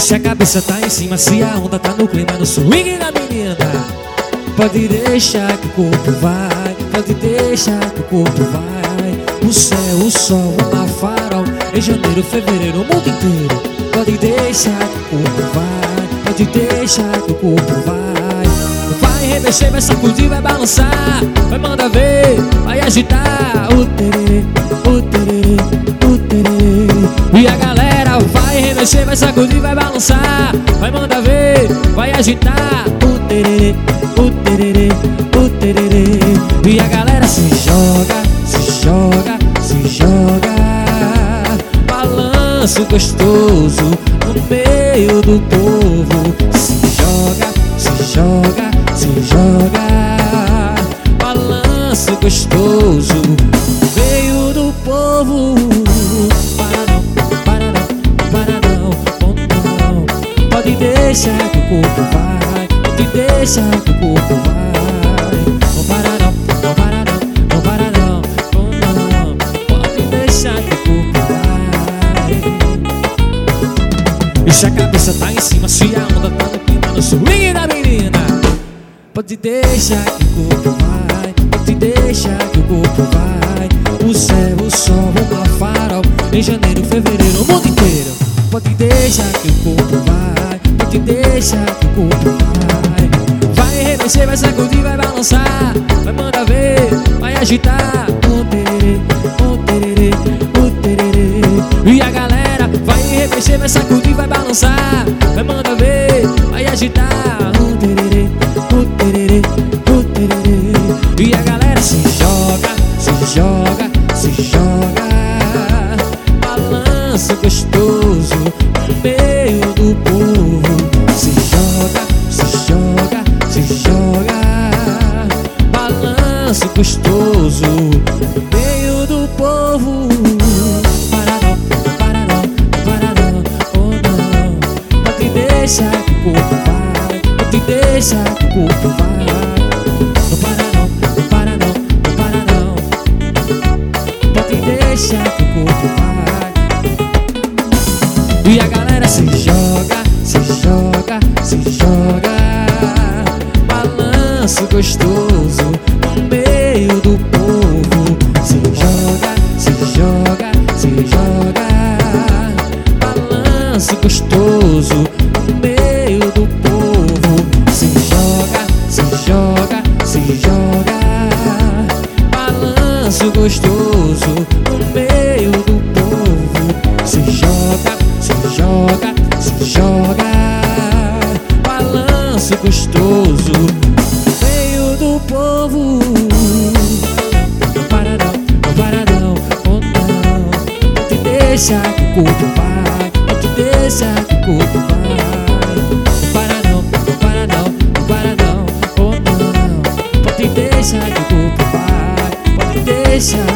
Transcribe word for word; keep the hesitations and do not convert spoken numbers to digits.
se a cabeça tá em cima, se a onda tá no clima, no swing da menina, pode deixar que o corpo vai, pode deixar que o corpo vai. O céu, o sol, uma farol, em janeiro, fevereiro, o mundo inteiro. Pode deixar que o corpo vai, pode deixar que o corpo vai. Vai remexer, vai sacudir, vai balançar, vai mandar ver, vai agitar. O tererê, o tererê, o tererê. E a galera vai remexer, vai sacudir, vai balançar, vai mandar ver, vai agitar. O tererê, o tererê, o tererê. E a galera se joga, se joga, se joga. Balanço gostoso no meio do povo. Se joga, se joga, se joga. Balanço gostoso no meio do povo. Para não, para não, para não, oh não. Pode deixar que o corpo vai, pode deixar que o corpo vai. Não para não, não para não, não para não, oh não. Pode deixar que o corpo vai. E se a cabeça tá em cima, se a onda tá no clima, no swing da menina, pode deixar que o corpo vai, pode deixar que o corpo vai. O céu, o sol, uma farol, em janeiro, fevereiro, o mundo inteiro. Pode deixar que o corpo vai, pode deixar que o corpo vai. Vai remexer, vai sacudir, vai balançar, vai mandar ver, vai agitar. O tererê, o tererê, o tererê. E a galera vai remexer, vai sacudir, vai balançar, vai mandar ver, vai agitar. O tererê, o tererê, o tererê. E a galera se joga, se joga, se joga. Balanço gostoso no meio do povo. Se joga, se joga, se joga. Balanço gostoso no meio do povo. Para não, para não, para não, oh não. Pode deixar que o corpo vai, pode deixar que o corpo vai. Não para não, não para não, não para não. Pode deixar que o corpo vai. E a galera se joga, se joga, se joga. Balanço gostoso no meio do povo. Se joga, se joga, se joga. Balanço gostoso no meio do povo. Se joga, se joga, se joga. Balanço gostoso no meio do povo. Se joga, se joga, se joga. Balanço gostoso no meio do povo. Não para não, não para não, oh não. Pode deixar que o corpo vai, pode deixar que o corpo vai. Não para não, não para não, não para não, oh não. Pode deixar que o corpo vai, pode deixar.